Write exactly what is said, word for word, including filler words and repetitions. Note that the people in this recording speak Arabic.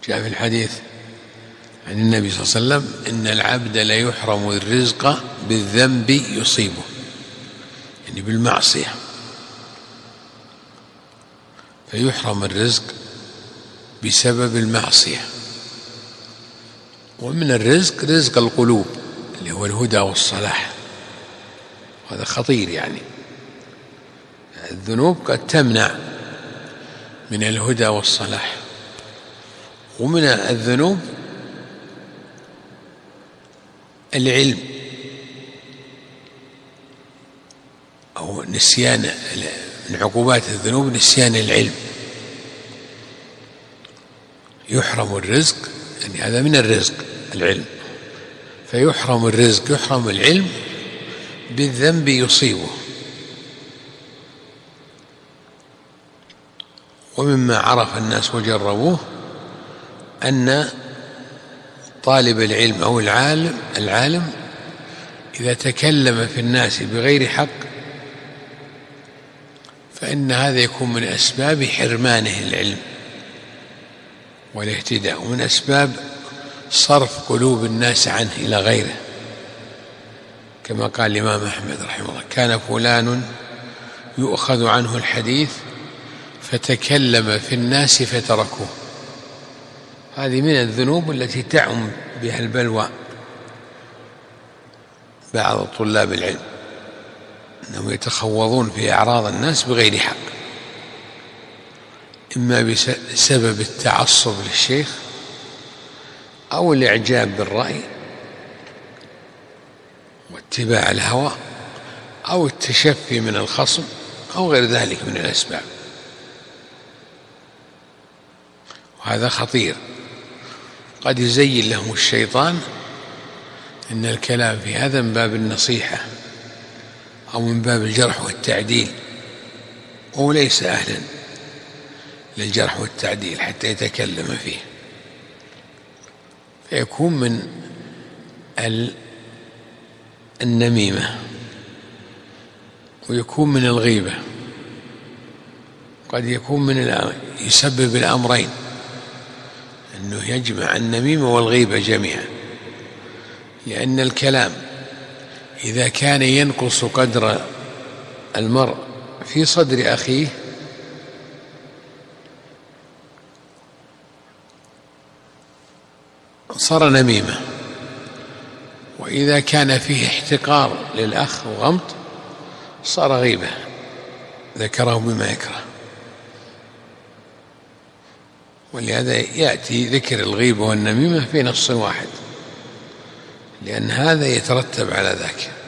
جاء في الحديث عن النبي صلى الله عليه وسلم: إن العبد ليحرم الرزق بالذنب يصيبه، يعني بالمعصية، فيحرم الرزق بسبب المعصية. ومن الرزق رزق القلوب اللي هو الهدى والصلاح، هذا خطير. يعني الذنوب قد تمنع من الهدى والصلاح. ومن الذنوب العلم أو نسيان، من عقوبات الذنوب نسيان العلم. يحرم الرزق، يعني هذا من الرزق العلم، فيحرم الرزق، يحرم العلم بالذنب يصيبه. ومما عرف الناس وجربوه أن طالب العلم أو العالم العالم إذا تكلم في الناس بغير حق فإن هذا يكون من أسباب حرمانه العلم والاهتداء، ومن أسباب صرف قلوب الناس عنه إلى غيره، كما قال الإمام أحمد رحمه الله: كان فلان يؤخذ عنه الحديث فتكلم في الناس فتركوه. هذه من الذنوب التي تعم بها البلوى بعض طلاب العلم، أنهم يتخوضون في أعراض الناس بغير حق، إما بسبب التعصب للشيخ أو الإعجاب بالرأي واتباع الهوى أو التشفي من الخصم أو غير ذلك من الأسباب. وهذا خطير. قد يزين لهم الشيطان إن الكلام في هذا من باب النصيحة أو من باب الجرح والتعديل، وهو ليس أهلا للجرح والتعديل حتى يتكلم فيه، فيكون من النميمة ويكون من الغيبة. قد يكون من يسبب الأمرين، أنه يجمع النميمة والغيبة جميعا، لأن الكلام إذا كان ينقص قدر المرء في صدر أخيه صار نميمة، وإذا كان فيه احتقار للأخ وغمط صار غيبة، ذكره بما يكره. ولهذا يأتي ذكر الغيبة والنميمة في نص واحد، لأن هذا يترتب على ذاك.